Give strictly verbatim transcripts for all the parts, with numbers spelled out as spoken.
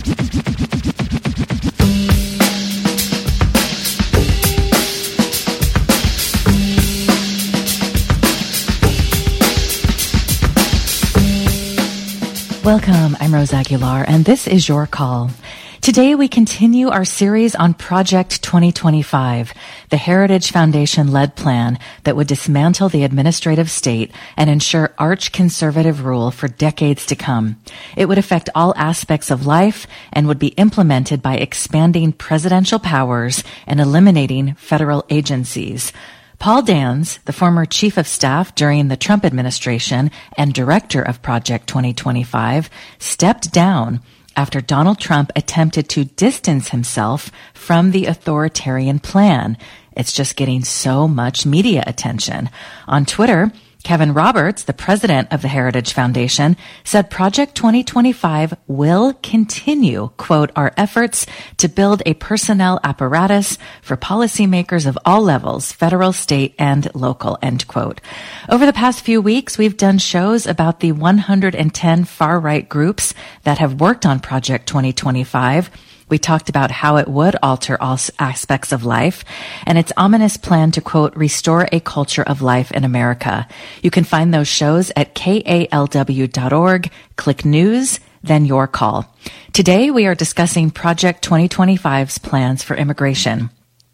Welcome, I'm Rose Aguilar, and this is Your Call. Today we continue our series on Project twenty twenty-five, the Heritage Foundation-led plan that would dismantle the administrative state and ensure arch-conservative rule for decades to come. It would affect all aspects of life and would be implemented by expanding presidential powers and eliminating federal agencies. Paul Dans, the former chief of staff during the Trump administration and director of Project twenty twenty-five, stepped down after Donald Trump attempted to distance himself from the authoritarian plan. It's just getting so much media attention. On Twitter, Kevin Roberts, the president of the Heritage Foundation, said Project twenty twenty-five will continue, quote, our efforts to build a personnel apparatus for policymakers of all levels, federal, state, and local, end quote. Over the past few weeks, we've done shows about the one hundred ten far-right groups that have worked on Project twenty twenty-five. We talked about how it would alter all aspects of life and its ominous plan to, quote, restore a culture of life in America. You can find those shows at K A L W dot org. Click News, then Your Call. Today, we are discussing Project twenty twenty-five's plans for immigration.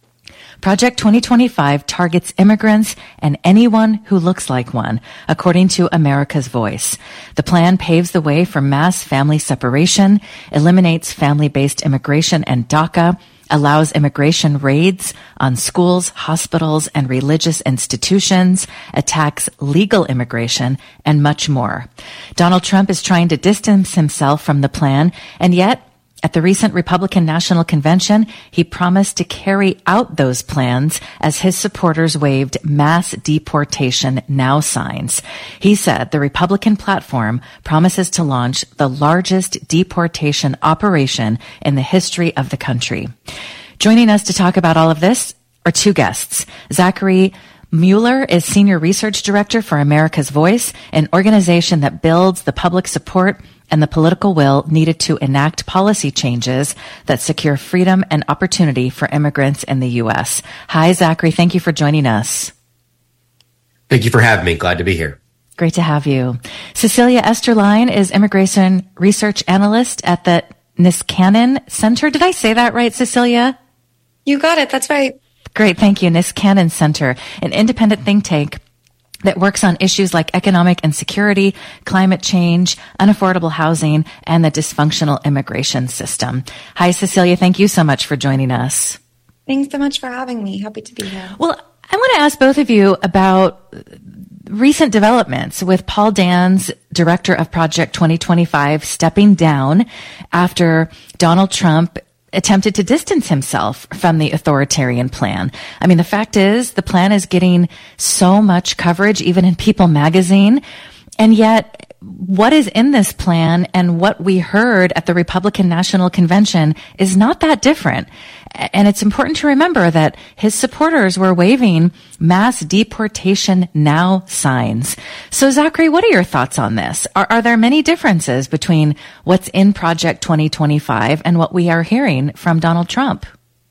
Project twenty twenty-five targets immigrants and anyone who looks like one, according to America's Voice. The plan paves the way for mass family separation, eliminates family-based immigration and DACA, allows immigration raids on schools, hospitals, and religious institutions, attacks legal immigration, and much more. Donald Trump is trying to distance himself from the plan, and yet at the recent Republican National Convention, he promised to carry out those plans as his supporters waved mass deportation now signs. He said the Republican platform promises to launch the largest deportation operation in the history of the country. Joining us to talk about all of this are two guests. Zachary Mueller is Senior Research Director for America's Voice, an organization that builds the public support and the political will needed to enact policy changes that secure freedom and opportunity for immigrants in the U S. Hi, Zachary. Thank you for joining us. Thank you for having me. Glad to be here. Great to have you. Cecilia Esterline is Immigration Research Analyst at the Niskanen Center. Did I say that right, Cecilia? You got it. That's right. Great. Thank you. Niskanen Center, an independent think tank that works on issues like economic insecurity, climate change, unaffordable housing, and the dysfunctional immigration system. Hi, Cecilia. Thank you so much for joining us. Thanks so much for having me. Happy to be here. Well, I want to ask both of you about recent developments with Paul Dans, director of Project twenty twenty-five, stepping down after Donald Trump attempted to distance himself from the authoritarian plan. I mean, the fact is the plan is getting so much coverage, even in People magazine. And yet what is in this plan and what we heard at the Republican National Convention is not that different. And it's important to remember that his supporters were waving mass deportation now signs. So, Zachary, what are your thoughts on this? Are, are there many differences between what's in Project twenty twenty-five and what we are hearing from Donald Trump?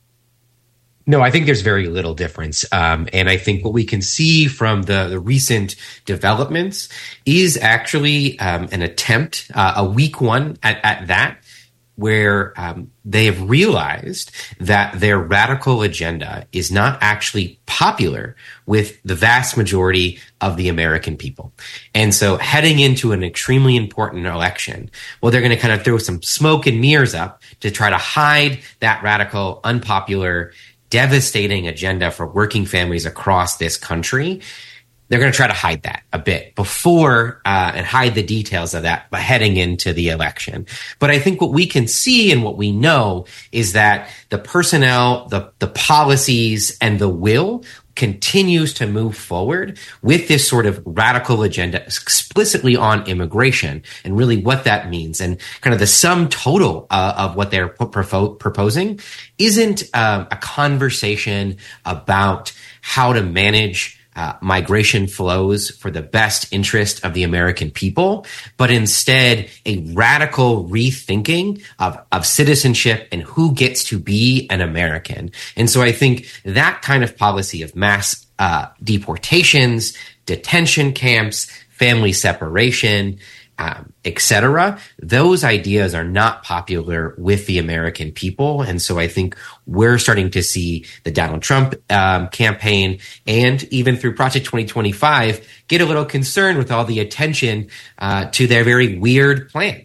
No, I think there's very little difference. Um, and I think what we can see from the, the recent developments is actually um, an attempt, uh, a weak one at, at that, where um, they have realized that their radical agenda is not actually popular with the vast majority of the American people. And so heading into an extremely important election, well, they're going to kind of throw some smoke and mirrors up to try to hide that radical, unpopular, devastating agenda for working families across this country. They're going to try to hide that a bit before uh, and hide the details of that heading into the election. But I think what we can see and what we know is that the personnel, the, the policies, and the will continues to move forward with this sort of radical agenda explicitly on immigration and really what that means. And kind of the sum total uh, of what they're pro- proposing isn't um, a conversation about how to manage uh, migration flows for the best interest of the American people, but instead a radical rethinking of, of citizenship and who gets to be an American. And so I think that kind of policy of mass uh, deportations, detention camps, family separation, Um, et cetera, those ideas are not popular with the American people. And so I think we're starting to see the Donald Trump um, campaign and even through Project twenty twenty-five get a little concerned with all the attention uh, to their very weird plan.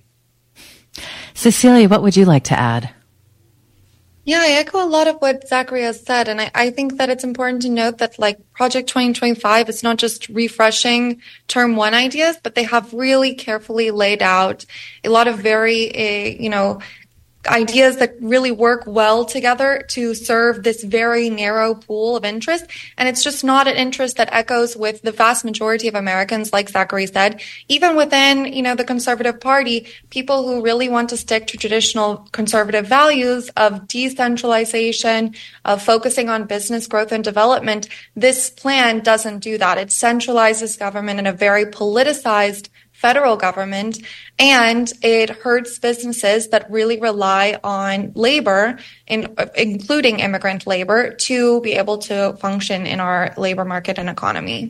Cecilia, what would you like to add? Yeah, I echo a lot of what Zachary has said. And I, I think that it's important to note that like Project twenty twenty-five, it's not just refreshing term one ideas, but they have really carefully laid out a lot of very, uh, you know, ideas that really work well together to serve this very narrow pool of interest. And it's just not an interest that echoes with the vast majority of Americans, like Zachary said. Even within, you know, the Conservative Party, people who really want to stick to traditional conservative values of decentralization, of focusing on business growth and development, this plan doesn't do that. It centralizes government in a very politicized federal government, and it hurts businesses that really rely on labor, in, including immigrant labor, to be able to function in our labor market and economy.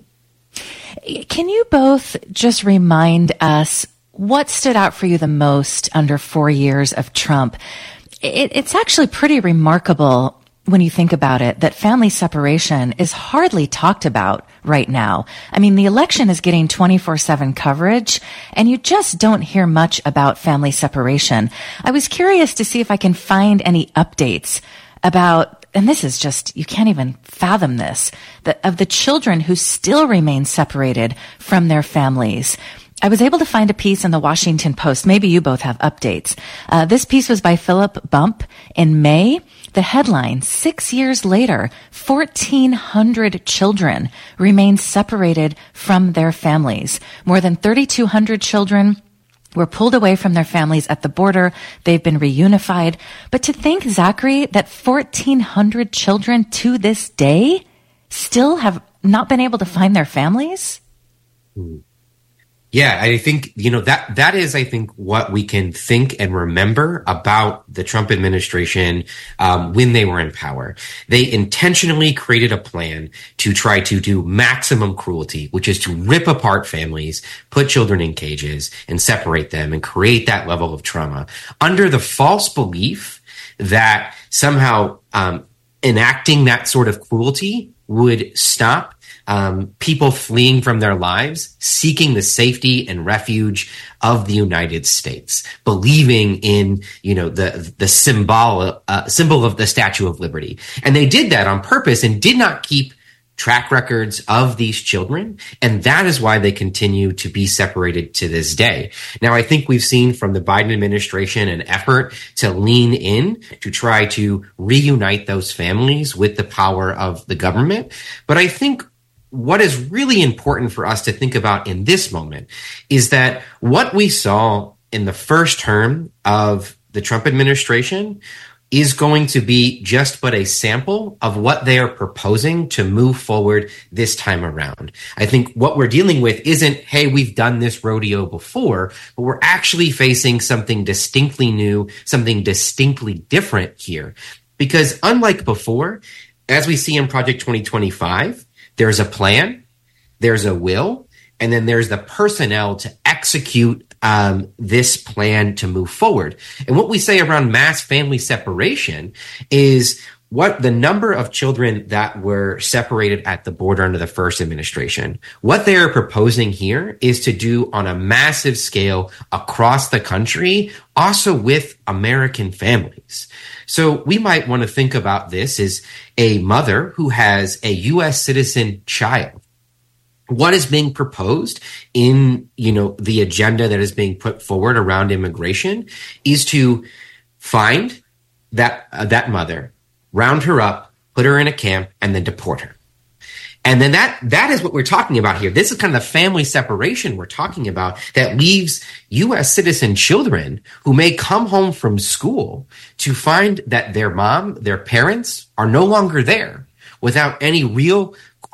Can you both just remind us what stood out for you the most under four years of Trump? It, it's actually pretty remarkable when you think about it, that family separation is hardly talked about right now. I mean, the election is getting twenty-four seven coverage, and you just don't hear much about family separation. I was curious to see if I can find any updates about, and this is just, you can't even fathom this, the, of the children who still remain separated from their families. I was able to find a piece in the Washington Post. Maybe you both have updates. Uh, this piece was by Philip Bump in May. The headline, six years later, fourteen hundred children remain separated from their families. More than thirty-two hundred children were pulled away from their families at the border. They've been reunified. But to think, Zachary, that fourteen hundred children to this day still have not been able to find their families? Mm. Yeah, I think, you know, that that is, I think, what we can think and remember about the Trump administration um, when they were in power. They intentionally created a plan to try to do maximum cruelty, which is to rip apart families, put children in cages, and separate them and create that level of trauma under the false belief that somehow um, enacting that sort of cruelty would stop Um, people fleeing from their lives, seeking the safety and refuge of the United States, believing in, you know, the the symbol uh, symbol of the Statue of Liberty. And they did that on purpose and did not keep track records of these children. And that is why they continue to be separated to this day. Now, I think we've seen from the Biden administration an effort to lean in to try to reunite those families with the power of the government. But I think what is really important for us to think about in this moment is that what we saw in the first term of the Trump administration is going to be just but a sample of what they are proposing to move forward this time around. I think what we're dealing with isn't, hey, we've done this rodeo before, but we're actually facing something distinctly new, something distinctly different here. Because unlike before, as we see in Project twenty twenty-five, there's a plan, there's a will, and then there's the personnel to execute um, this plan to move forward. And what we say around mass family separation is what the number of children that were separated at the border under the first administration. What they are proposing here is to do on a massive scale across the country, also with American families. So we might want to think about this as a mother who has a U S citizen child. What is being proposed in, you know, the agenda that is being put forward around immigration is to find that uh, that mother, round her up, put her in a camp, and then deport her. And then that that is what we're talking about here. This is kind of the family separation we're talking about that leaves U S citizen children who may come home from school to find that their mom, their parents are no longer there without any real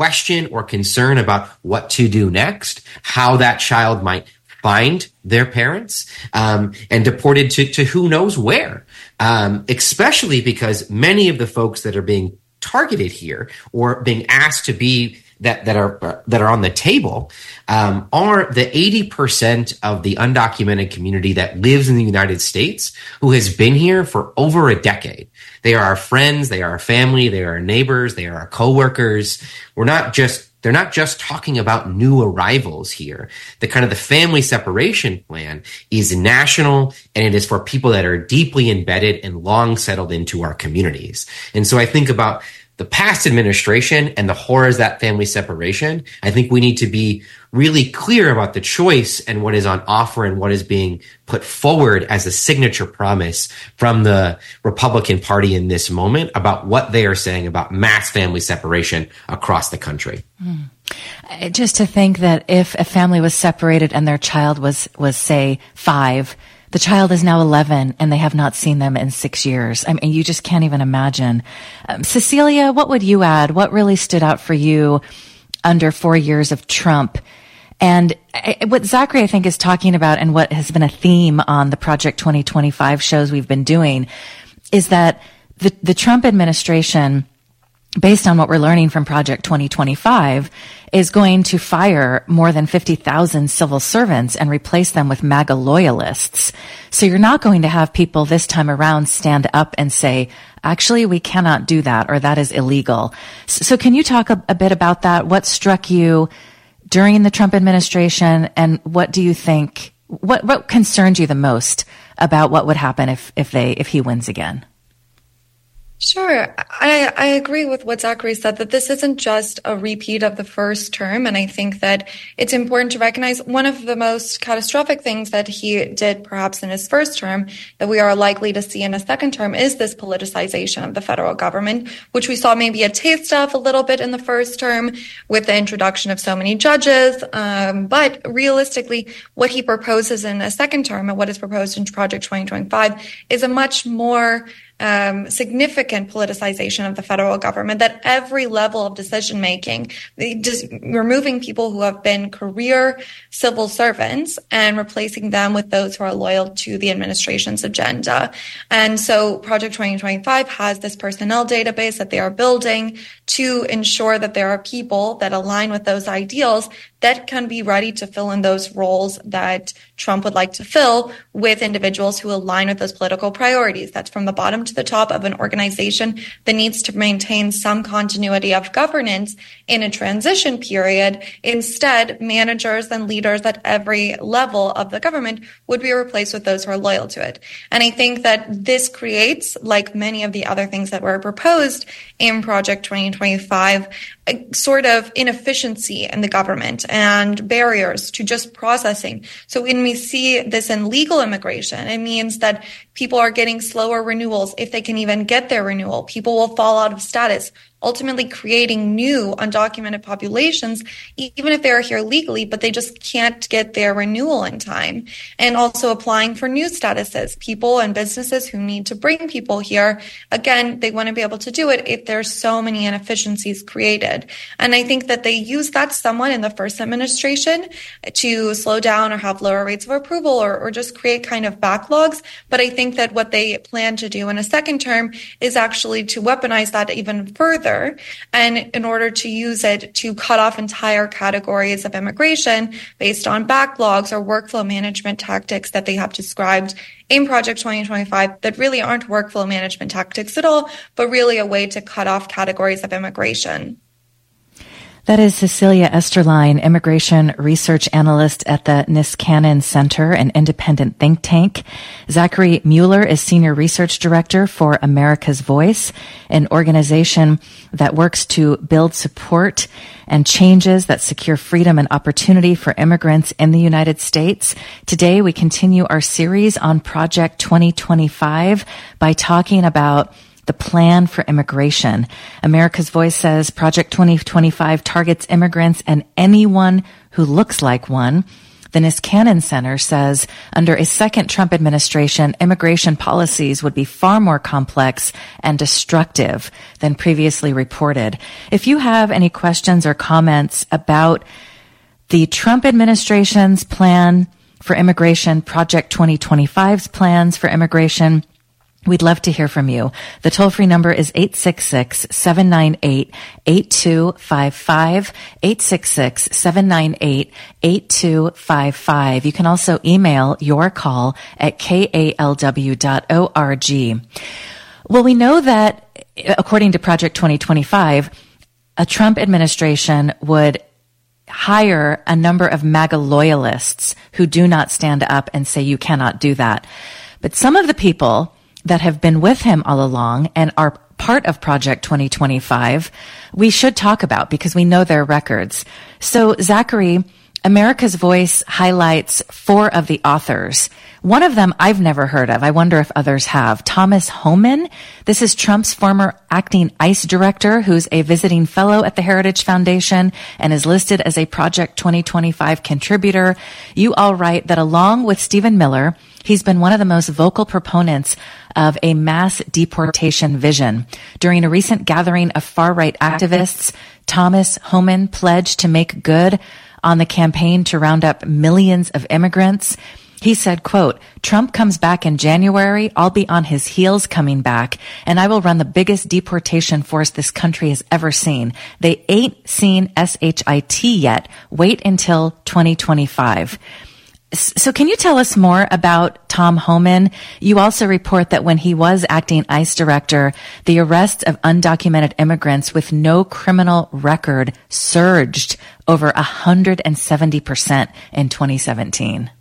question or concern about what to do next, how that child might find their parents, um, and deported to, to who knows where, um, especially because many of the folks that are being targeted here or being asked to be that that are that are on the table um, are the eighty percent of the undocumented community that lives in the United States who has been here for over a decade. They are our friends, they are our family, they are our neighbors, they are our coworkers. We're not just they're not just talking about new arrivals here. The kind of the family separation plan is national, and it is for people that are deeply embedded and long settled into our communities. And so I think about the past administration and the horrors of that family separation. I think we need to be really clear about the choice and what is on offer and what is being put forward as a signature promise from the Republican Party in this moment about what they are saying about mass family separation across the country. Mm. Just to think that if a family was separated and their child was, was say, five, the child is now eleven and they have not seen them in six years. I mean, you just can't even imagine. Um, Cecilia, what would you add? What really stood out for you under four years of Trump? And I, what Zachary, I think, is talking about and what has been a theme on the Project twenty twenty-five shows we've been doing is that the, the Trump administration, based on what we're learning from Project twenty twenty-five, is going to fire more than fifty thousand civil servants and replace them with MAGA loyalists. So you're not going to have people this time around stand up and say, actually, we cannot do that, or that is illegal. So can you talk a, a bit about that? What struck you during the Trump administration, and what do you think, what, what concerned you the most about what would happen if, if they, if he wins again? Sure. I, I agree with what Zachary said, that this isn't just a repeat of the first term. And I think that it's important to recognize one of the most catastrophic things that he did perhaps in his first term that we are likely to see in a second term is this politicization of the federal government, which we saw maybe a taste of a little bit in the first term with the introduction of so many judges. Um, but realistically, what he proposes in a second term and what is proposed in Project twenty twenty-five is a much more Um, significant politicization of the federal government, that every level of decision making, just removing people who have been career civil servants and replacing them with those who are loyal to the administration's agenda. And so Project twenty twenty-five has this personnel database that they are building to ensure that there are people that align with those ideals that can be ready to fill in those roles that Trump would like to fill with individuals who align with those political priorities. That's from the bottom to the top of an organization that needs to maintain some continuity of governance in a transition period. Instead, managers and leaders at every level of the government would be replaced with those who are loyal to it. And I think that this creates, like many of the other things that were proposed in Project twenty twenty-five, a sort of inefficiency in the government and barriers to just processing. So when we see this in legal immigration, it means that people are getting slower renewals if they can even get their renewal. People will fall out of status, ultimately creating new undocumented populations, even if they are here legally, but they just can't get their renewal in time. And also applying for new statuses. People and businesses who need to bring people here, again, they want to be able to do it if there's so many inefficiencies created. And I think that they used that somewhat in the first administration to slow down or have lower rates of approval or, or just create kind of backlogs. But I think that what they plan to do in a second term is actually to weaponize that even further, and in order to use it to cut off entire categories of immigration based on backlogs or workflow management tactics that they have described in Project twenty twenty-five that really aren't workflow management tactics at all, but really a way to cut off categories of immigration. That is Cecilia Esterline, immigration research analyst at the Niskanen Center, an independent think tank. Zachary Mueller is senior research director for America's Voice, an organization that works to build support and changes that secure freedom and opportunity for immigrants in the United States. Today, we continue our series on Project twenty twenty-five by talking about the plan for immigration. America's Voice says Project twenty twenty-five targets immigrants and anyone who looks like one. The Niskanen Center says under a second Trump administration, immigration policies would be far more complex and destructive than previously reported. If you have any questions or comments about the Trump administration's plan for immigration, Project twenty twenty-five's plans for immigration, we'd love to hear from you. The toll-free number is eight six six, seven nine eight, eight two five five, eight six six, seven nine eight, eight two five five. You can also email your call at k a l w dot org. Well, we know that, according to Project twenty twenty-five, a Trump administration would hire a number of MAGA loyalists who do not stand up and say you cannot do that. But some of the people that have been with him all along and are part of Project twenty twenty-five, we should talk about because we know their records. So, Zachary, America's Voice highlights four of the authors. One of them I've never heard of. I wonder if others have. Thomas Homan. This is Trump's former acting ICE director, who's a visiting fellow at the Heritage Foundation and is listed as a Project twenty twenty-five contributor. You all write that along with Stephen Miller, he's been one of the most vocal proponents of a mass deportation vision. During a recent gathering of far-right activists, Thomas Homan pledged to make good on the campaign to round up millions of immigrants. He said, quote, Trump comes back in January, I'll be on his heels coming back, and I will run the biggest deportation force this country has ever seen. They ain't seen S H I T yet. Wait until twenty twenty-five. So can you tell us more about Tom Homan? You also report that when he was acting ICE director, the arrests of undocumented immigrants with no criminal record surged over one hundred seventy percent in twenty seventeen.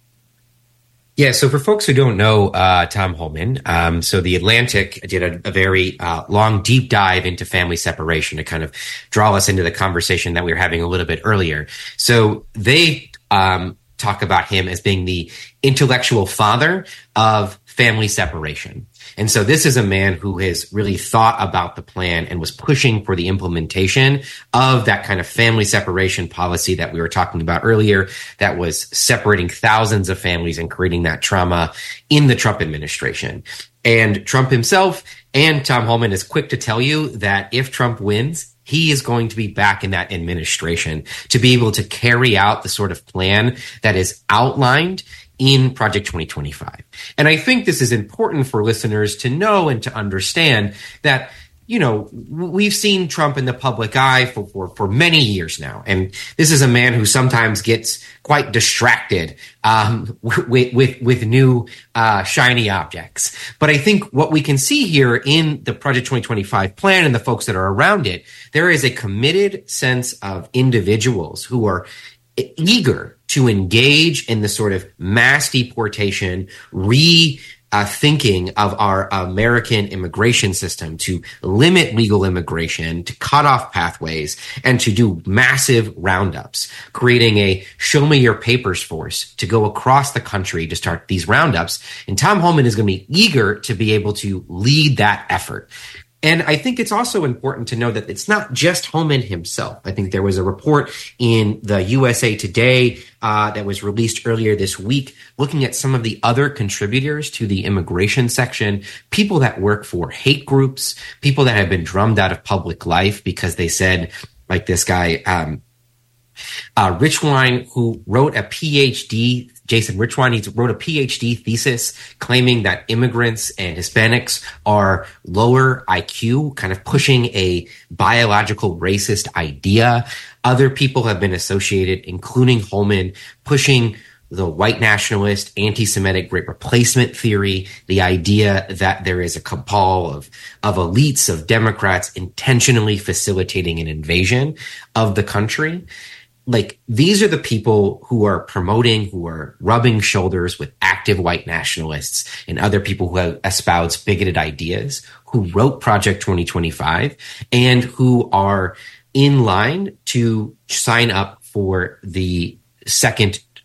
Yeah, so for folks who don't know uh, Tom Homan, um, so The Atlantic did a, a very uh, long, deep dive into family separation to kind of draw us into the conversation that we were having a little bit earlier. So they um, talk about him as being the intellectual father of family separation. And so this is a man who has really thought about the plan and was pushing for the implementation of that kind of family separation policy that we were talking about earlier, that was separating thousands of families and creating that trauma in the Trump administration. And Trump himself and Tom Homan is quick to tell you that if Trump wins, he is going to be back in that administration to be able to carry out the sort of plan that is outlined in Project twenty twenty-five. And I think this is important for listeners to know and to understand that, you know, we've seen Trump in the public eye for, for, for many years now. And this is a man who sometimes gets quite distracted um, with, with, with new uh, shiny objects. But I think what we can see here in the Project twenty twenty-five plan and the folks that are around it, there is a committed sense of individuals who are eager to engage in the sort of mass deportation, re uh, thinking of our American immigration system, to limit legal immigration, to cut off pathways, and to do massive roundups, creating a show me your papers force to go across the country to start these roundups. And Tom Homan is going to be eager to be able to lead that effort. And I think it's also important to know that it's not just Homan himself. I think there was a report in the U S A Today uh, that was released earlier this week looking at some of the other contributors to the immigration section, people that work for hate groups, people that have been drummed out of public life because they said, like this guy, um, uh, Richwine, who wrote a P H D Jason Richwine, he wrote a P H D thesis claiming that immigrants and Hispanics are lower I Q, kind of pushing a biological racist idea. Other people have been associated, including Homan, pushing the white nationalist, anti-Semitic great replacement theory, the idea that there is a cabal of, of elites, of Democrats intentionally facilitating an invasion of the country. Like, these are the people who are promoting, who are rubbing shoulders with active white nationalists and other people who have espoused bigoted ideas, who wrote Project twenty twenty-five, and who are in line to sign up for the second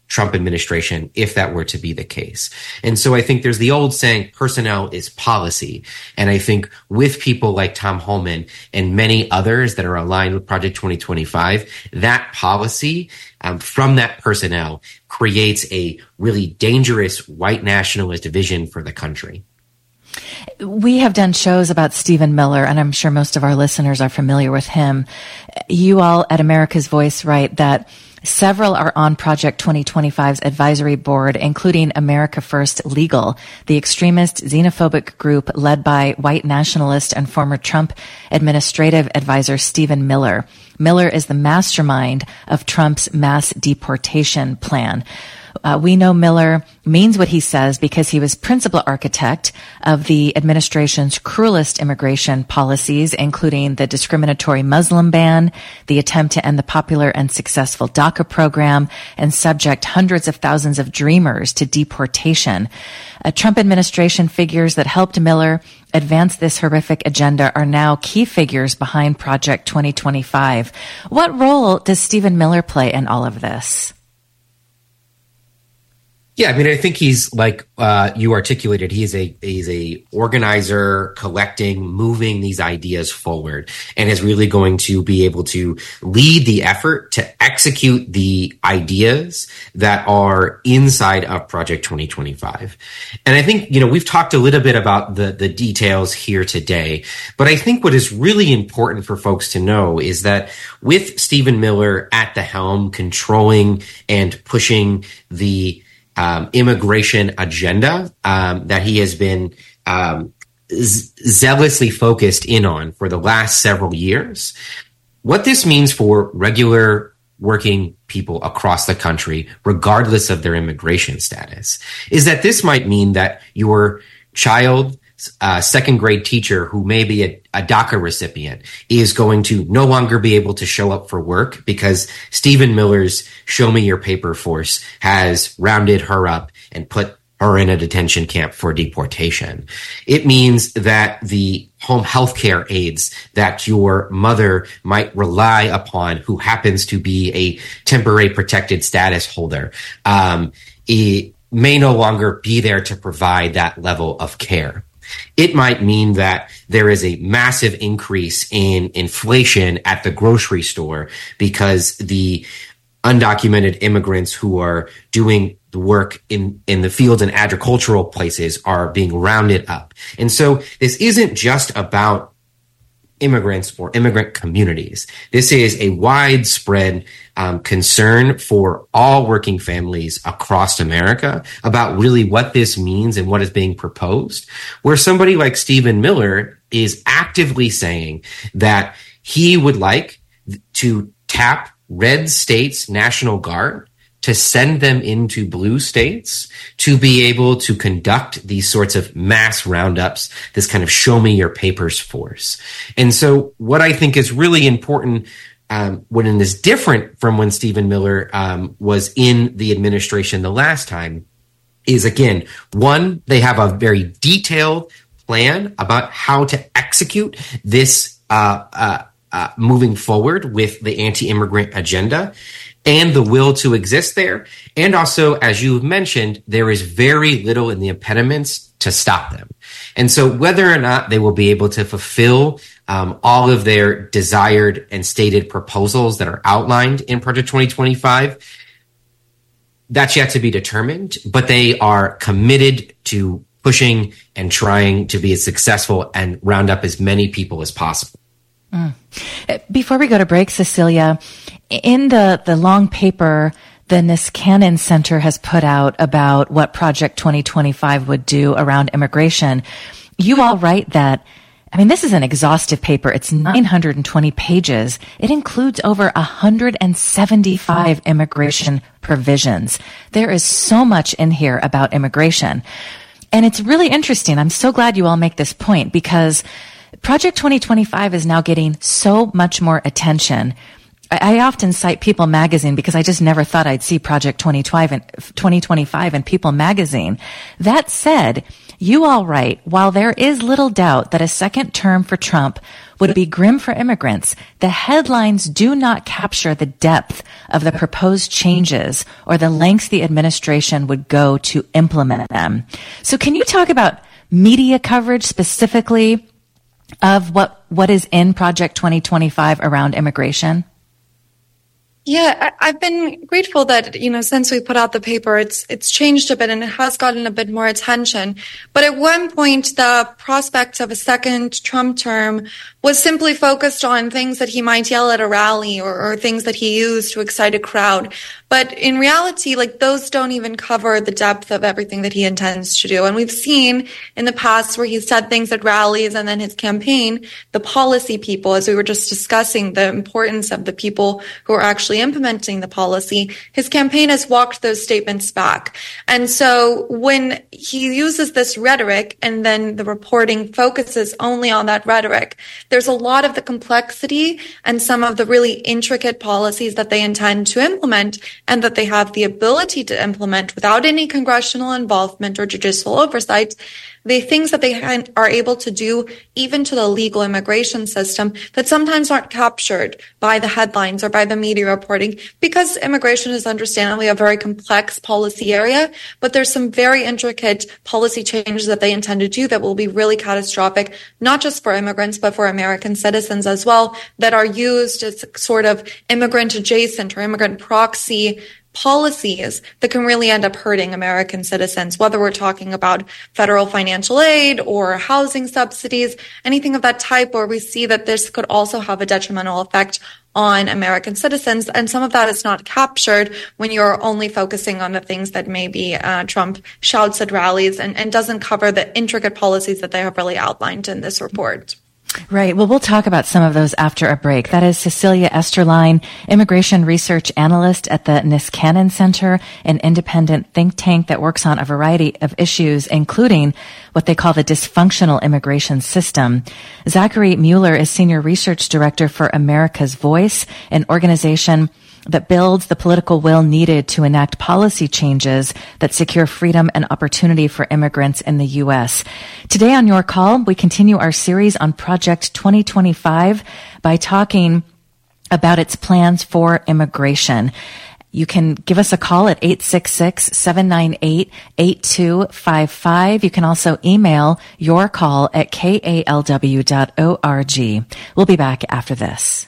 Trump administration if that were to be the case. And so I think there's the old saying, personnel is policy. And I think with people like Tom Homan and many others that are aligned with Project twenty twenty-five, that policy um, from that personnel creates a really dangerous white nationalist vision for the country. We have done shows about Stephen Miller, and I'm sure most of our listeners are familiar with him. You all at America's Voice write that several are on Project twenty twenty-five's advisory board, including America First Legal, the extremist xenophobic group led by white nationalist and former Trump administrative advisor Stephen Miller. Miller is the mastermind of Trump's mass deportation plan. Uh, we know Miller means what he says because he was principal architect of the administration's cruelest immigration policies, including the discriminatory Muslim ban, the attempt to end the popular and successful DACA program, and subject hundreds of thousands of dreamers to deportation. A Trump administration figures that helped Miller advance this horrific agenda are now key figures behind Project twenty twenty-five. What role does Stephen Miller play in all of this? Yeah, I mean, I think he's like uh, you articulated. He's a he's a organizer, collecting, moving these ideas forward, and is really going to be able to lead the effort to execute the ideas that are inside of Project twenty twenty-five. And I think, you know, we've talked a little bit about the the details here today, but I think what is really important for folks to know is that with Stephen Miller at the helm, controlling and pushing the Um, immigration agenda um, that he has been um, z- zealously focused in on for the last several years. What this means for regular working people across the country, regardless of their immigration status, is that this might mean that your child, uh, second grade teacher who may be a, a DACA recipient is going to no longer be able to show up for work because Stephen Miller's Show Me Your Paper force has rounded her up and put her in a detention camp for deportation. It means that the home health care aides that your mother might rely upon, who happens to be a temporary protected status holder, um, it may no longer be there to provide that level of care. It might mean that there is a massive increase in inflation at the grocery store because the undocumented immigrants who are doing the work in, in the fields and agricultural places are being rounded up. And so this isn't just about immigrants or immigrant communities. This is a widespread um, concern for all working families across America about really what this means and what is being proposed, where somebody like Stephen Miller is actively saying that he would like to tap red states' National Guard to send them into blue states to be able to conduct these sorts of mass roundups, this kind of show me your papers force. And so what I think is really important, um, when it is different from when Stephen Miller um, was in the administration the last time, is, again, one, they have a very detailed plan about how to execute this uh, uh, uh, moving forward with the anti-immigrant agenda, and the will to exist there. And also, as you've mentioned, there is very little in the impediments to stop them. And so whether or not they will be able to fulfill um, all of their desired and stated proposals that are outlined in Project twenty twenty-five, that's yet to be determined, but they are committed to pushing and trying to be as successful and round up as many people as possible. Mm. Before we go to break, Cecilia, in the, the long paper the Niskanen Center has put out about what Project twenty twenty-five would do around immigration, you all write that, I mean, this is an exhaustive paper. It's nine hundred twenty pages. It includes over one hundred seventy-five immigration provisions. There is so much in here about immigration. And it's really interesting. I'm so glad you all make this point, because Project twenty twenty-five is now getting so much more attention. I often cite People magazine because I just never thought I'd see Project twenty twenty-five in People magazine. That said, You all write, while there is little doubt that a second term for Trump would be grim for immigrants, the headlines do not capture the depth of the proposed changes or the lengths the administration would go to implement them. So can you talk about media coverage specifically of what, what is in Project twenty twenty-five around immigration? Yeah, I, I've been grateful that, you know, since we put out the paper, it's it's changed a bit and it has gotten a bit more attention. But at one point, the prospect of a second Trump term was simply focused on things that he might yell at a rally or, or things that he used to excite a crowd. But in reality, like, those don't even cover the depth of everything that he intends to do. And we've seen in the past where he said things at rallies and then his campaign, the policy people, as we were just discussing, the importance of the people who are actually implementing the policy, his campaign has walked those statements back. And so when he uses this rhetoric and then the reporting focuses only on that rhetoric, there's a lot of the complexity and some of the really intricate policies that they intend to implement and that they have the ability to implement without any congressional involvement or judicial oversight. The things that they are able to do, even to the legal immigration system, that sometimes aren't captured by the headlines or by the media reporting, because immigration is understandably a very complex policy area, but there's some very intricate policy changes that they intend to do that will be really catastrophic, not just for immigrants, but for American citizens as well, that are used as sort of immigrant adjacent or immigrant proxy policies that can really end up hurting American citizens, whether we're talking about federal financial aid or housing subsidies, anything of that type, where we see that this could also have a detrimental effect on American citizens. And some of that is not captured when you're only focusing on the things that maybe uh, Trump shouts at rallies and, and doesn't cover the intricate policies that they have really outlined in this report. Right. Well, we'll talk about some of those after a break. That is Cecilia Esterline, immigration research analyst at the Niskanen Center, an independent think tank that works on a variety of issues, including what they call the dysfunctional immigration system. Zachary Mueller is senior research director for America's Voice, an organization that builds the political will needed to enact policy changes that secure freedom and opportunity for immigrants in the U S. Today on Your Call, we continue our series on Project twenty twenty-five by talking about its plans for immigration. You can give us a call at eight six six, seven nine eight, eight two five five. You can also email your call at k a l w dot org. We'll be back after this.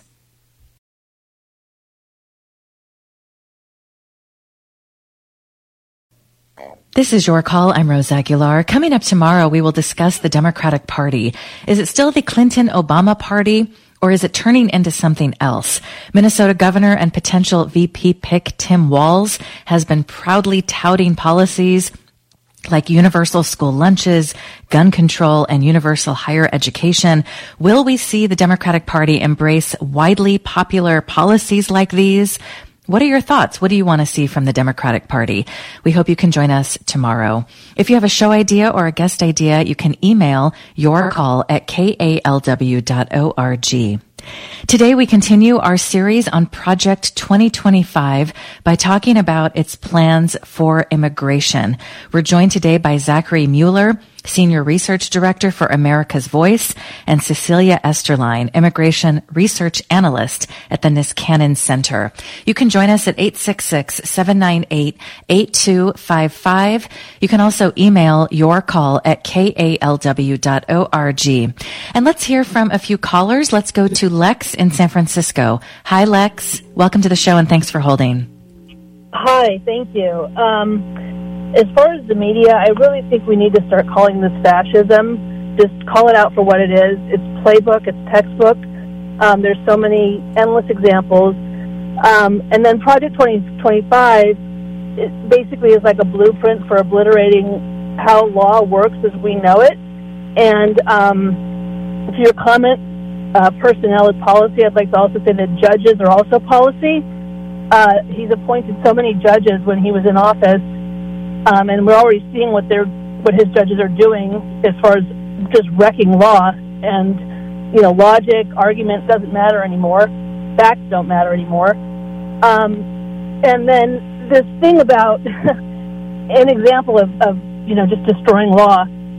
This is Your Call. I'm Rose Aguilar. Coming up tomorrow, we will discuss the Democratic Party. Is it still the Clinton-Obama party, or is it turning into something else? Minnesota Governor and potential V P pick Tim Walz has been proudly touting policies like universal school lunches, gun control, and universal higher education. Will we see the Democratic Party embrace widely popular policies like these? What are your thoughts? What do you want to see from the Democratic Party? We hope you can join us tomorrow. If you have a show idea or a guest idea, you can email your call at k a l w dot org. Today, we continue our series on Project twenty twenty-five by talking about its plans for immigration. We're joined today by Zachary Mueller, Senior Research Director for America's Voice, and Cecilia Esterline, Immigration Research Analyst at the Niskanen Center. You can join us at eight six six, seven nine eight, eight two five five. You can also email your call at k a l w dot org. And let's hear from a few callers. Let's go to Lex in San Francisco. Hi, Lex. Welcome to the show, and thanks for holding. Hi, thank you. Um, As far as the media, I really think we need to start calling this fascism. Just call it out for what it is. It's playbook, it's textbook. Um, there's so many endless examples. Um, and then Project twenty twenty-five it basically is like a blueprint for obliterating how law works as we know it. And um, to your comment, uh, personnel is policy, I'd like to also say that judges are also policy. Uh, he's appointed so many judges when he was in office. Um, and we're already seeing what they're, what his judges are doing as far as just wrecking law. And, you know, logic, argument doesn't matter anymore. Facts don't matter anymore. Um, and then this thing about an example of, of, you know, just destroying law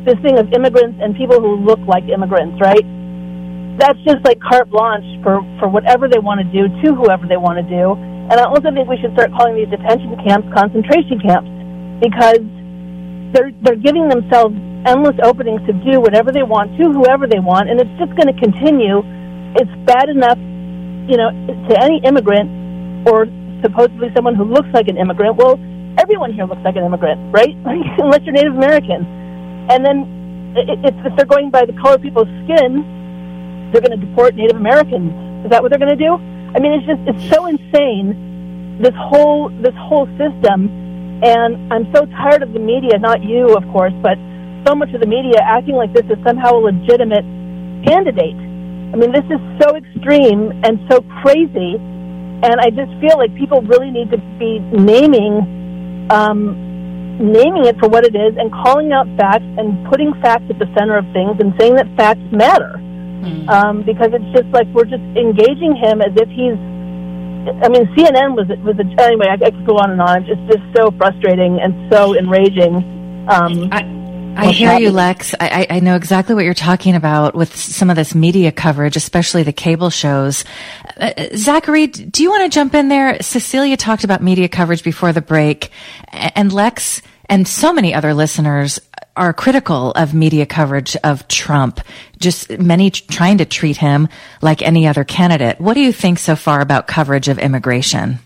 this thing of immigrants and people who look like immigrants, right? That's just like carte blanche for, for whatever they want to do to whoever they want to do. And I also think we should start calling these detention camps concentration camps, because they're they're giving themselves endless openings to do whatever they want to whoever they want, and it's just going to continue. It's bad enough, you know, to any immigrant or supposedly someone who looks like an immigrant. Well, everyone here looks like an immigrant, right? Unless you're Native American. And then if, if they're going by the color of people's skin, they're going to deport Native Americans. Is that what they're going to do? I mean, it's just, it's so insane, this whole, this whole system. And I'm so tired of the media, not you, of course, but so much of the media acting like this is somehow a legitimate candidate. I mean, this is so extreme and so crazy. And I just feel like people really need to be naming, um, naming it for what it is and calling out facts and putting facts at the center of things and saying that facts matter. Mm. Um, because it's just like we're just engaging him as if he's, I mean, C N N was, was a, anyway, I, I could go on and on. It's just so frustrating and so enraging. Um, I, I hear happening. you, Lex. I, I know exactly what you're talking about with some of this media coverage, especially the cable shows. Uh, Zachary, do you want to jump in there? Cecilia talked about media coverage before the break, and Lex and so many other listeners are critical of media coverage of Trump, just many t- trying to treat him like any other candidate. What do you think so far about coverage of immigration?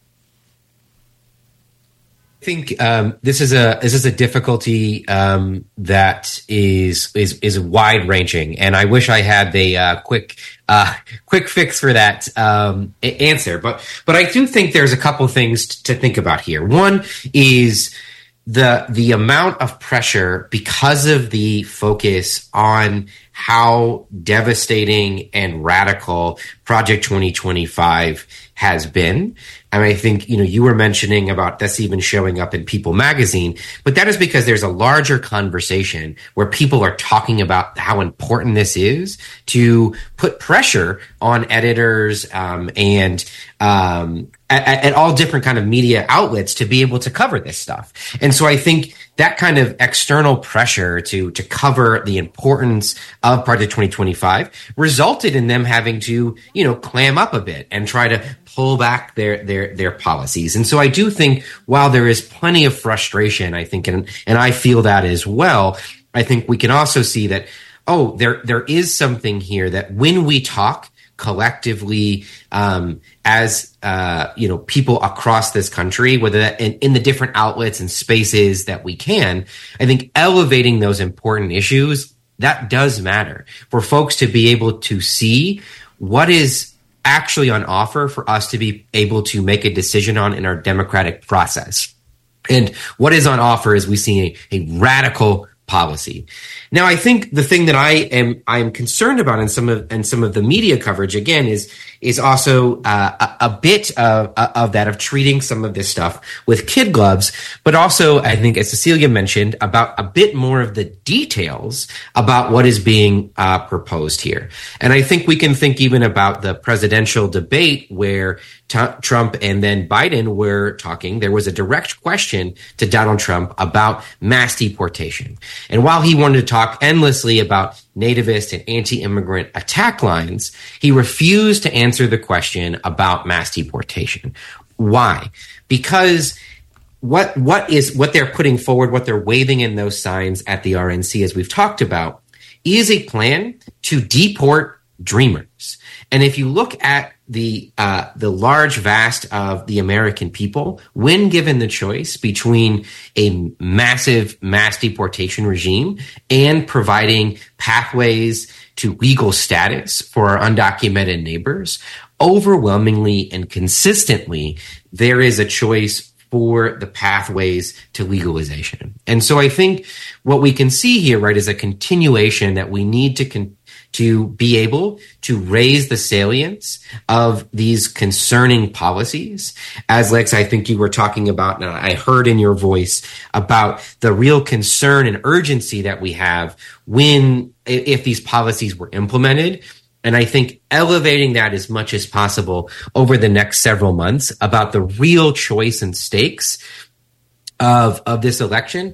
I think um, this is a this is a difficulty um, that is is is wide ranging, and I wish I had the uh, quick uh, quick fix for that um, answer. But but I do think there's a couple things to think about here. One is the the amount of pressure because of the focus on how devastating and radical Project twenty twenty-five has been. And I think, you know, you were mentioning about this even showing up in People magazine, but that is because there's a larger conversation where people are talking about how important this is to put pressure on editors um, and um, at, at all different kind of media outlets to be able to cover this stuff. And so I think that kind of external pressure to to cover the importance of Project twenty twenty-five resulted in them having to, you know, clam up a bit and try to pull back their their their policies. And so I do think while there is plenty of frustration, I think, and and I feel that as well, I think we can also see that, oh, there there is something here that when we talk collectively um, as, uh, you know, people across this country, whether that in, in the different outlets and spaces that we can, I think elevating those important issues, that does matter for folks to be able to see what is actually on offer for us to be able to make a decision on in our democratic process. And what is on offer is we see a, a radical policy. Now, I think the thing that I am I am concerned about in some of and some of the media coverage again is is also uh, a, a bit of of that of treating some of this stuff with kid gloves, but also I think, as Cecilia mentioned, about a bit more of the details about what is being uh, proposed here. And I think we can think even about the presidential debate where T- Trump and then Biden were talking. There was a direct question to Donald Trump about mass deportation. And while he wanted to talk endlessly about nativist and anti-immigrant attack lines, he refused to answer the question about mass deportation. Why? Because what what is what they're putting forward, what they're waving in those signs at the R N C, as we've talked about, is a plan to deport dreamers. And if you look at the uh, the large vast of the American people, when given the choice between a massive mass deportation regime and providing pathways to legal status for our undocumented neighbors, overwhelmingly and consistently, there is a choice for the pathways to legalization. And so I think what we can see here, right, is a continuation that we need to con- to be able to raise the salience of these concerning policies. As Lex, I think you were talking about, and I heard in your voice about the real concern and urgency that we have when, if these policies were implemented. And I think elevating that as much as possible over the next several months about the real choice and stakes of, of this election.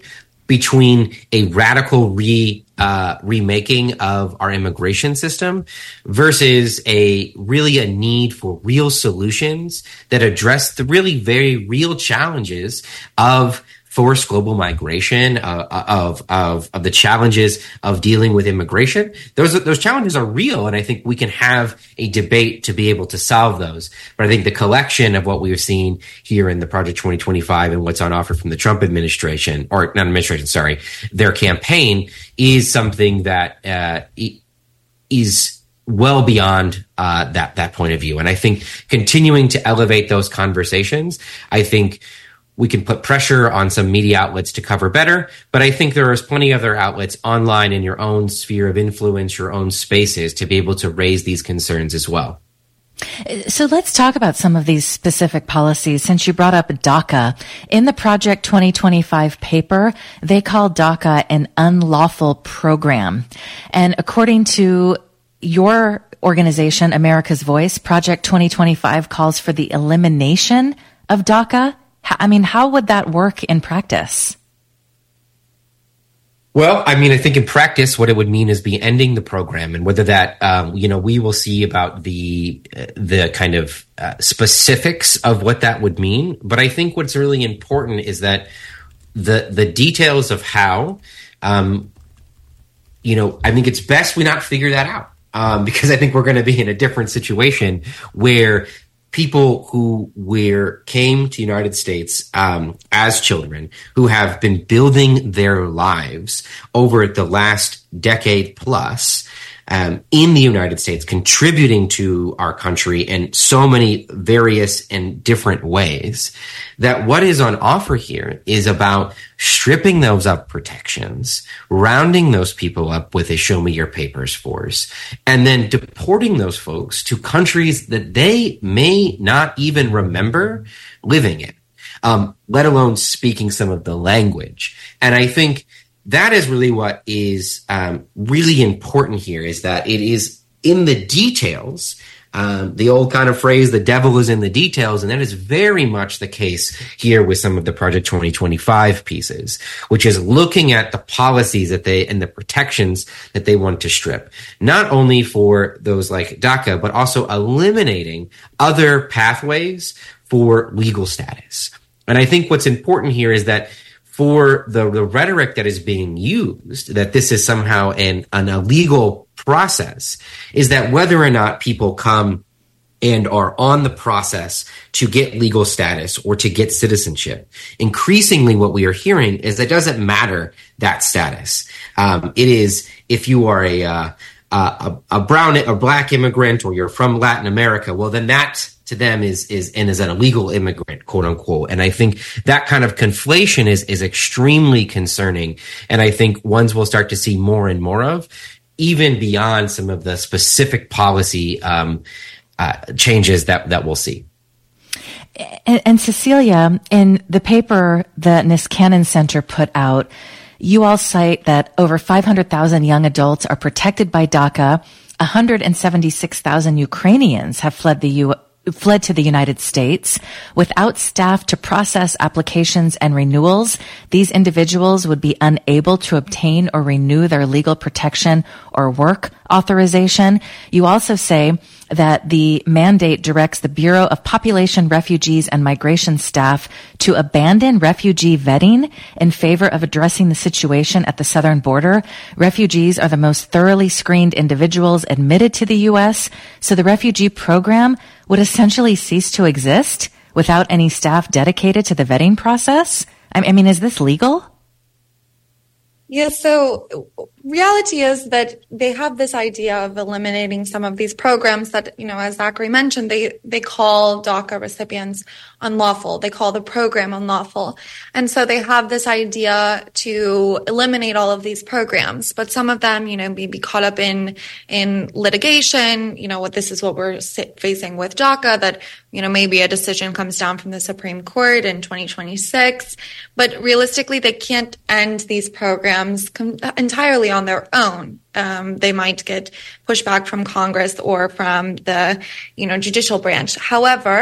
between a radical re uh, remaking of our immigration system versus a really a need for real solutions that address the really very real challenges of forced global migration, uh, of, of, of the challenges of dealing with immigration. Those, those challenges are real. And I think we can have a debate to be able to solve those. But I think the collection of what we've seen here in the Project twenty twenty-five and what's on offer from the Trump administration, or not administration, sorry, their campaign is something that, uh, is well beyond uh, that, that point of view. And I think continuing to elevate those conversations, I think, we can put pressure on some media outlets to cover better, but I think there is plenty of other outlets online in your own sphere of influence, your own spaces, to be able to raise these concerns as well. So let's talk about some of these specific policies. Since you brought up DACA, in the Project twenty twenty-five paper, they call DACA an unlawful program. And according to your organization, America's Voice, Project twenty twenty-five calls for the elimination of DACA. I mean, how would that work in practice? Well, I mean, I think in practice, what it would mean is be ending the program, and whether that, um, you know, we will see about the the kind of uh, specifics of what that would mean. But I think what's really important is that the the details of how, um, you know, I think it's best we not figure that out, um, because I think we're going to be in a different situation where people who were came to the United States um, as children, who have been building their lives over the last decade plus um, in the United States, contributing to our country in so many various and different ways, that what is on offer here is about stripping those up protections, rounding those people up with a show me your papers force, and then deporting those folks to countries that they may not even remember living in, um, let alone speaking some of the language. And I think that is really what is um, really important here, is that it is in the details. Um, the old kind of phrase, the devil is in the details. And that is very much the case here with some of the Project twenty twenty-five pieces, which is looking at the policies that they and the protections that they want to strip, not only for those like DACA, but also eliminating other pathways for legal status. And I think what's important here is that for the, the rhetoric that is being used, that this is somehow an, an illegal process, is that whether or not people come and are on the process to get legal status or to get citizenship, increasingly what we are hearing is that it doesn't matter that status. Um, it is, if you are a, uh, a, a brown, a black immigrant, or you're from Latin America, well, then that to them is, is, and is an illegal immigrant, quote unquote. And I think that kind of conflation is, is extremely concerning. And I think ones we'll start to see more and more of, even beyond some of the specific policy, um, uh, changes that, that we'll see. And, and Cecilia, in the paper that Niskanen Center put out, you all cite that over five hundred thousand young adults are protected by DACA. one hundred seventy-six thousand Ukrainians have fled the U S fled to the United States. Without staff to process applications and renewals, these individuals would be unable to obtain or renew their legal protection or work authorization. You also say that the mandate directs the Bureau of Population, Refugees, and Migration staff to abandon refugee vetting in favor of addressing the situation at the southern border. Refugees are the most thoroughly screened individuals admitted to the U S, so the refugee program would essentially cease to exist without any staff dedicated to the vetting process? I mean, is this legal? Yeah, so reality is that they have this idea of eliminating some of these programs that, you know, as Zachary mentioned, they, they call DACA recipients unlawful. They call the program unlawful. And so they have this idea to eliminate all of these programs, but some of them, you know, may be caught up in, in litigation. You know, what this is what we're facing with DACA, that, you know, maybe a decision comes down from the Supreme Court in twenty twenty-six, but realistically, they can't end these programs com- entirely on their own. Um, they might get pushback from Congress or from the, you know, judicial branch. However,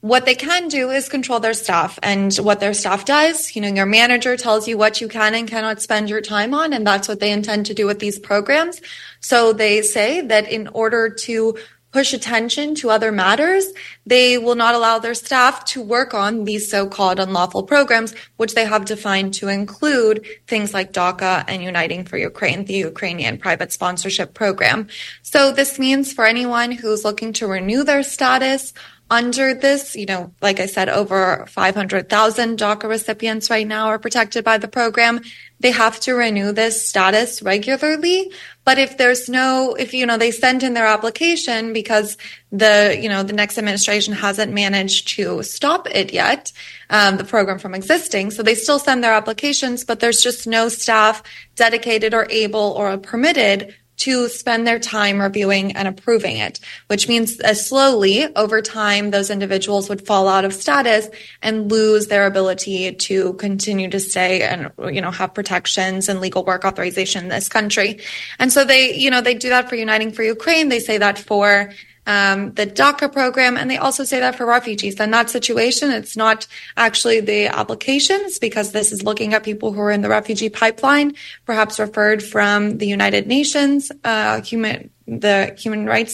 What they can do is control their staff, and what their staff does, you know, your manager tells you what you can and cannot spend your time on, and that's what they intend to do with these programs. So they say that in order to push attention to other matters, they will not allow their staff to work on these so-called unlawful programs, which they have defined to include things like DACA and Uniting for Ukraine, the Ukrainian private sponsorship program. So this means for anyone who's looking to renew their status under this, you know, like I said, over five hundred thousand DACA recipients right now are protected by the program. They have to renew this status regularly. But if there's no, if, you know, they send in their application because the, you know, the next administration hasn't managed to stop it yet, um, the program from existing. So they still send their applications, but there's just no staff dedicated or able or permitted to spend their time reviewing and approving it, which means uh, slowly over time, those individuals would fall out of status and lose their ability to continue to stay and, you know, have protections and legal work authorization in this country. And so they, you know, they do that for Uniting for Ukraine. They say that for Um, the DACA program, and they also say that for refugees. In that situation, it's not actually the applications, because this is looking at people who are in the refugee pipeline, perhaps referred from the United Nations, uh, human, the Human Rights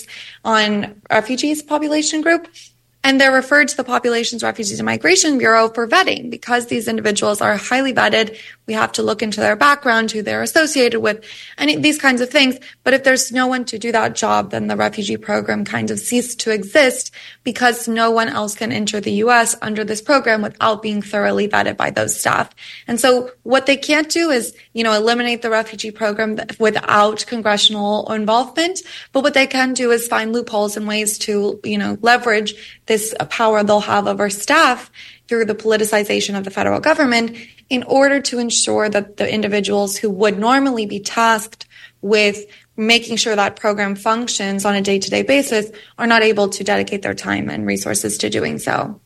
on Refugees population group. And they're referred to the Populations, Refugees, and Migration Bureau for vetting, because these individuals are highly vetted. We have to look into their background, who they're associated with, and these kinds of things. But if there's no one to do that job, then the refugee program kind of ceased to exist, because no one else can enter the U S under this program without being thoroughly vetted by those staff. And so what they can't do is, you know, eliminate the refugee program without congressional involvement. But what they can do is find loopholes and ways to, you know, leverage this power they'll have over staff through the politicization of the federal government, in order to ensure that the individuals who would normally be tasked with making sure that program functions on a day-to-day basis are not able to dedicate their time and resources to doing so.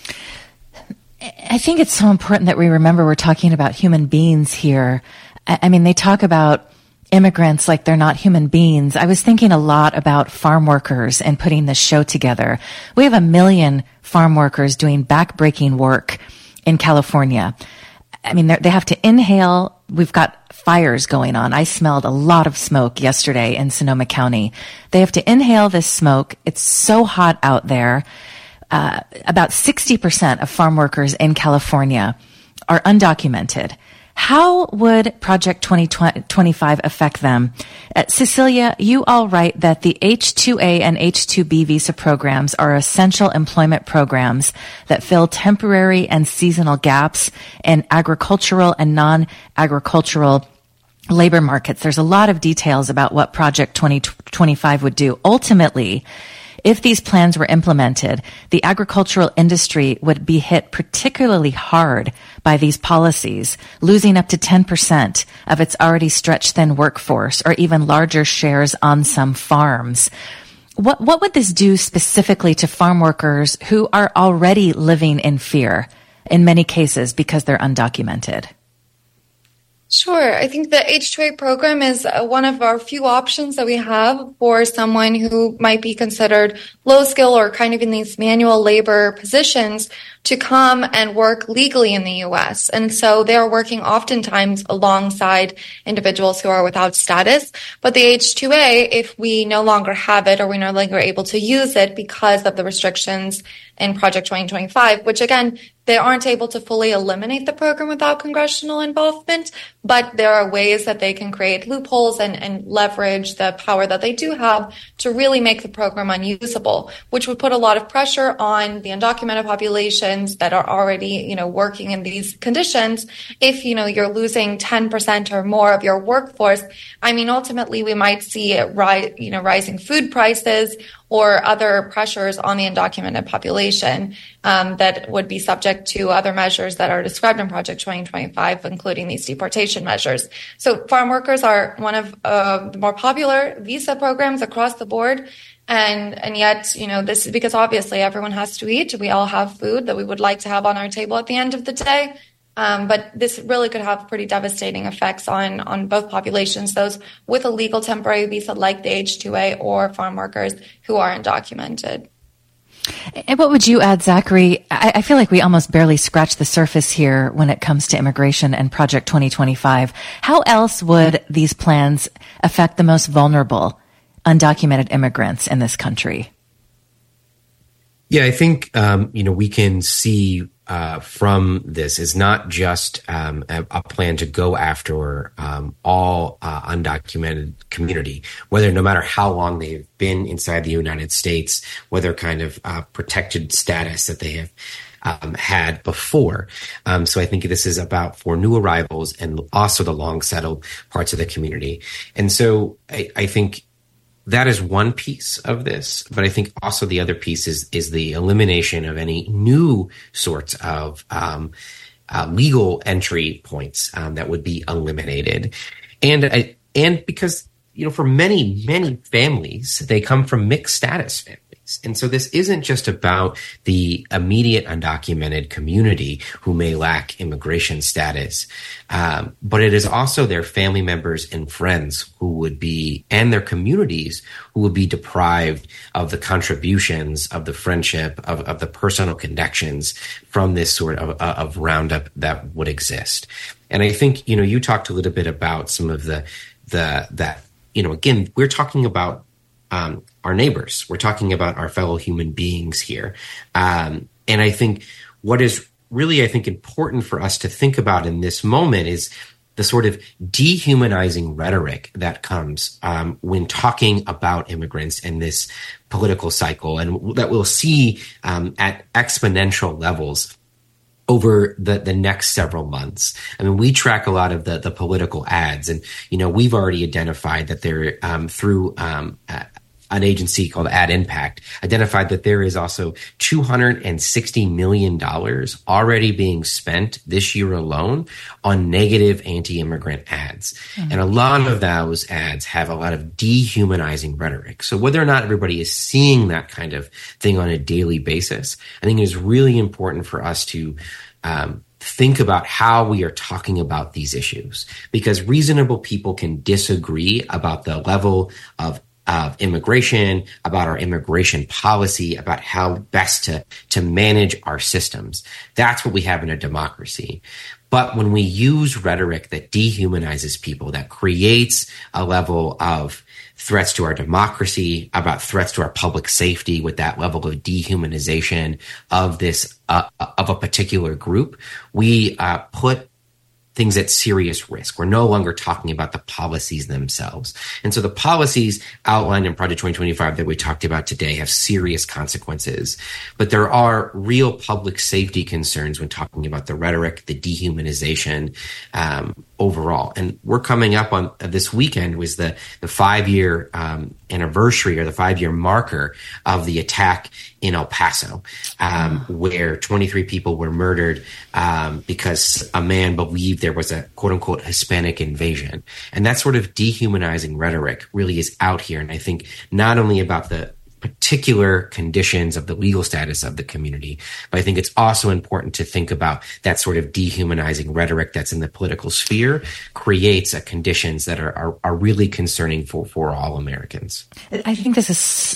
I think it's so important that we remember we're talking about human beings here. I mean, they talk about immigrants like they're not human beings. I was thinking a lot about farm workers and putting this show together. We have a million farm workers doing backbreaking work in California. I mean, they have to inhale. We've got fires going on. I smelled a lot of smoke yesterday in Sonoma County. They have to inhale this smoke. It's so hot out there. Uh, about sixty percent of farm workers in California are undocumented. How would Project twenty twenty-five affect them? Uh, Cecilia, you all write that the H two A and H two B visa programs are essential employment programs that fill temporary and seasonal gaps in agricultural and non-agricultural labor markets. There's a lot of details about what Project twenty twenty-five would do. Ultimately, if these plans were implemented, the agricultural industry would be hit particularly hard by these policies, losing up to ten percent of its already stretched thin workforce, or even larger shares on some farms. What, what would this do specifically to farm workers who are already living in fear, in many cases because they're undocumented? Sure. I think the H two A program is one of our few options that we have for someone who might be considered low skill or kind of in these manual labor positions to come and work legally in the U S. And so they are working oftentimes alongside individuals who are without status. But the H two A, if we no longer have it or we're no longer able to use it because of the restrictions in Project twenty twenty-five, which again, they aren't able to fully eliminate the program without congressional involvement, but there are ways that they can create loopholes and, and leverage the power that they do have to really make the program unusable, which would put a lot of pressure on the undocumented populations that are already, you know, working in these conditions. If, you know, you're losing ten percent or more of your workforce, I mean, ultimately we might see it rise, you know, rising food prices or other pressures on the undocumented population um, that would be subject to other measures that are described in Project twenty twenty-five, including these deportation measures. So farm workers are one of uh, the more popular visa programs across the board. And and yet, you know, this is because obviously everyone has to eat. We all have food that we would like to have on our table at the end of the day. Um, but this really could have pretty devastating effects on, on both populations, those with a legal temporary visa like the H two A or farm workers who are undocumented. And what would you add, Zachary? I, I feel like we almost barely scratched the surface here when it comes to immigration and Project twenty twenty-five. How else would these plans affect the most vulnerable undocumented immigrants in this country? Yeah, I think, um, you know, we can see uh, from this is not just um, a, a plan to go after um, all uh, undocumented community, whether no matter how long they've been inside the United States, whether kind of uh, protected status that they have um, had before. Um, so I think this is about for new arrivals and also the long settled parts of the community. And so I, I think that is one piece of this, but I think also the other piece is is the elimination of any new sorts of um, uh, legal entry points um, that would be eliminated, and I, and because you know for many many families they come from mixed status families. And so this isn't just about the immediate undocumented community who may lack immigration status, um, but it is also their family members and friends who would be, and their communities who would be deprived of the contributions, of the friendship, of, of the personal connections from this sort of, of roundup that would exist. And I think, you know, you talked a little bit about some of the, the, that, you know, again, we're talking about Um, our neighbors. We're talking about our fellow human beings here. Um, and I think what is really, I think, important for us to think about in this moment is the sort of dehumanizing rhetoric that comes um, when talking about immigrants in this political cycle, and that we'll see um, at exponential levels over the, the next several months. I mean, we track a lot of the, the political ads, and, you know, we've already identified that they're um, through um, uh, an agency called Ad Impact, identified that there is also two hundred sixty million dollars already being spent this year alone on negative anti-immigrant ads. Mm-hmm. And a lot of those ads have a lot of dehumanizing rhetoric. So whether or not everybody is seeing that kind of thing on a daily basis, I think it is really important for us to um, think about how we are talking about these issues, because reasonable people can disagree about the level of of immigration, about our immigration policy, about how best to, to manage our systems. That's what we have in a democracy. But when we use rhetoric that dehumanizes people, that creates a level of threats to our democracy, about threats to our public safety with that level of dehumanization of this, uh, of a particular group, we uh, put things at serious risk. We're no longer talking about the policies themselves. And so the policies outlined in Project twenty twenty-five that we talked about today have serious consequences. But there are real public safety concerns when talking about the rhetoric, the dehumanization um, overall. And we're coming up on uh, this weekend was the, the five-year um, anniversary or the five-year marker of the attack in El Paso, um, where twenty-three people were murdered um, because a man believed there was a quote-unquote Hispanic invasion. And that sort of dehumanizing rhetoric really is out here. And I think not only about the particular conditions of the legal status of the community, but I think it's also important to think about that sort of dehumanizing rhetoric that's in the political sphere creates a conditions that are, are, are really concerning for, for all Americans. I think this is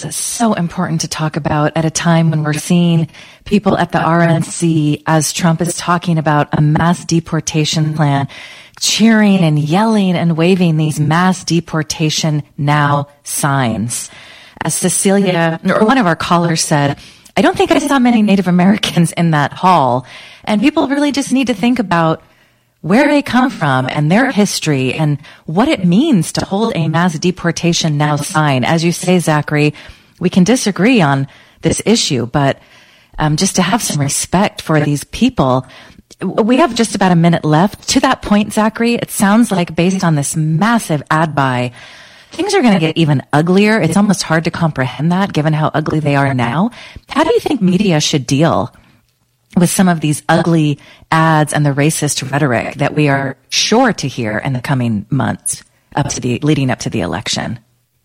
so important to talk about at a time when we're seeing people at the R N C, as Trump is talking about a mass deportation plan, cheering and yelling and waving these mass deportation now signs. As Cecilia, or one of our callers said, I don't think I saw many Native Americans in that hall. And people really just need to think about where they come from and their history and what it means to hold a mass deportation now sign. As you say, Zachary, we can disagree on this issue, but um, just to have some respect for these people. We have just about a minute left. To that point, Zachary, it sounds like based on this massive ad buy, things are going to get even uglier. It's almost hard to comprehend that given how ugly they are now. How do you think media should deal with some of these ugly ads and the racist rhetoric that we are sure to hear in the coming months up to the leading up to the election?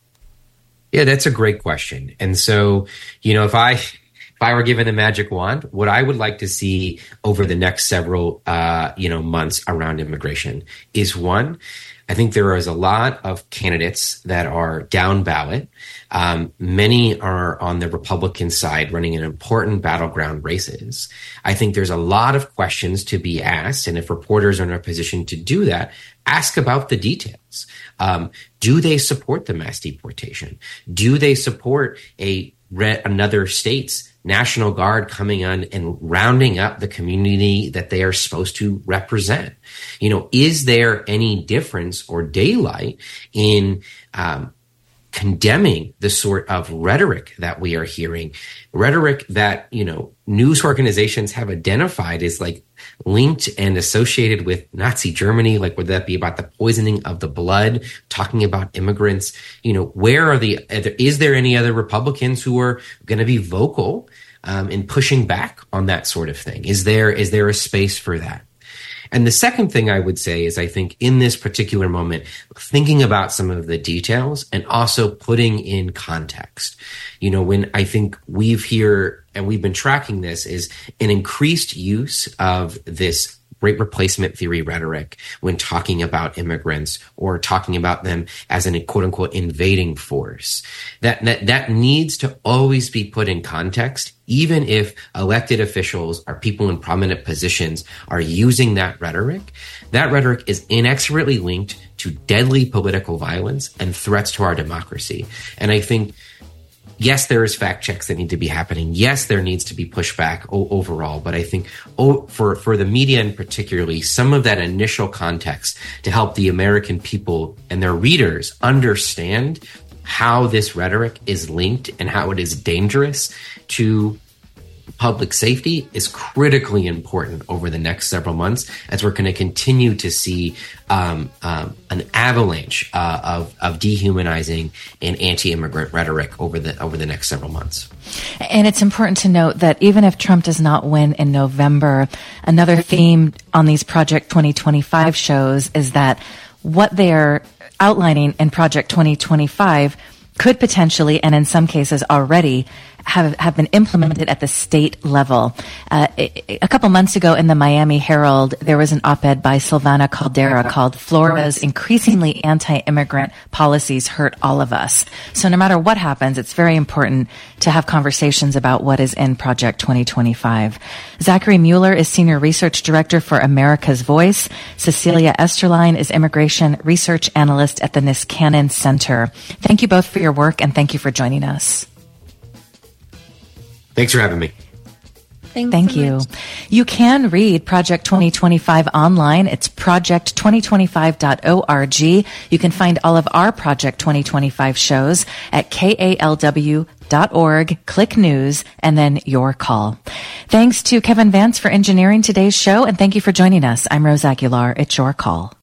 Yeah, that's a great question. And so, you know, if I if I were given a magic wand, what I would like to see over the next several uh, you know, months around immigration is one, I think there is a lot of candidates that are down ballot. Um, many are on the Republican side running in important battleground races. I think there's a lot of questions to be asked. And if reporters are in a position to do that, ask about the details. Um, do they support the mass deportation? Do they support a re- another state's National Guard coming on and rounding up the community that they are supposed to represent? You know, is there any difference or daylight in um, condemning the sort of rhetoric that we are hearing, rhetoric that, you know, news organizations have identified as like linked and associated with Nazi Germany, like would that be about the poisoning of the blood, talking about immigrants? You know, where are the, is there any other Republicans who are going to be vocal um, in pushing back on that sort of thing? Is there, is there a space for that? And the second thing I would say is I think in this particular moment, thinking about some of the details and also putting in context. You know, when I think we've here, and we've been tracking this, is an increased use of this great replacement theory rhetoric when talking about immigrants or talking about them as an quote unquote invading force. That, that, that needs to always be put in context, even if elected officials or people in prominent positions are using that rhetoric. That rhetoric is inexorably linked to deadly political violence and threats to our democracy. And I think, yes, there is fact checks that need to be happening. Yes, there needs to be pushback o- overall. But I think oh, for, for the media in particularly, some of that initial context to help the American people and their readers understand how this rhetoric is linked and how it is dangerous to public safety is critically important over the next several months, as we're going to continue to see um, um, an avalanche uh, of, of dehumanizing and anti-immigrant rhetoric over the over the next several months. And it's important to note that even if Trump does not win in November, another theme on these Project twenty twenty-five shows is that what they're outlining in Project twenty twenty-five could potentially, and in some cases already, have, have been implemented at the state level. Uh, a couple months ago in the Miami Herald, there was an op-ed by Silvana Caldera called "Florida's Increasingly Anti-Immigrant Policies Hurt All of Us." So no matter what happens, it's very important to have conversations about what is in Project twenty twenty-five. Zachary Mueller is Senior Research Director for America's Voice. Cecilia Esterline is Immigration Research Analyst at the Niskanen Center. Thank you both for your work, and thank you for joining us. Thanks for having me. Thanks Thank so you. much. You can read Project twenty twenty-five online. It's project twenty twenty-five dot org. You can find all of our Project twenty twenty-five shows at K A L W dot org. Click news and then your call. Thanks to Kevin Vance for engineering today's show, and thank you for joining us. I'm Rose Aguilar. It's your call.